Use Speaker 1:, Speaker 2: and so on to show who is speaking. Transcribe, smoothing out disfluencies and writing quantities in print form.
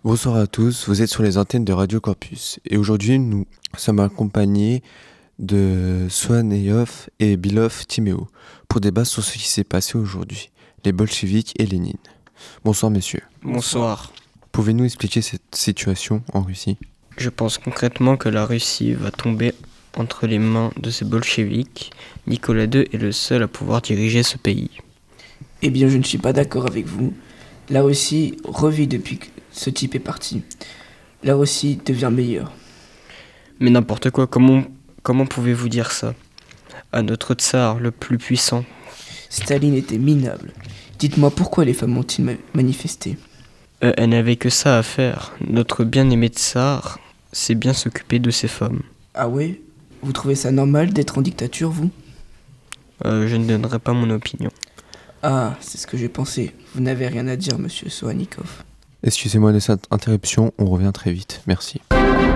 Speaker 1: Bonsoir à tous, vous êtes sur les antennes de Radio Campus et aujourd'hui nous sommes accompagnés de Swan Eyhof et Bilov Timéo pour débattre sur ce qui s'est passé aujourd'hui, les bolcheviks et Lénine. Bonsoir messieurs.
Speaker 2: Bonsoir.
Speaker 1: Pouvez-nous expliquer cette situation en Russie ?
Speaker 2: Je pense concrètement que la Russie va tomber entre les mains de ces bolcheviks. Nicolas II est le seul à pouvoir diriger ce pays.
Speaker 3: Eh bien, je ne suis pas d'accord avec vous. La Russie revit depuis que ce type est parti. La Russie devient meilleure.
Speaker 2: Mais n'importe quoi, comment pouvez-vous dire ça à notre tsar, le plus puissant ?
Speaker 3: Staline était minable. Dites-moi pourquoi les femmes ont-ils manifesté ?
Speaker 2: Elle n'avait que ça à faire. Notre bien-aimé tsar sait bien s'occuper de ces femmes.
Speaker 3: Ah ouais ? Vous trouvez ça normal d'être en dictature, vous ?
Speaker 2: Je ne donnerai pas mon opinion.
Speaker 3: Ah, c'est ce que j'ai pensé. Vous n'avez rien à dire, monsieur Sohanikov.
Speaker 1: Excusez-moi de cette interruption, on revient très vite. Merci.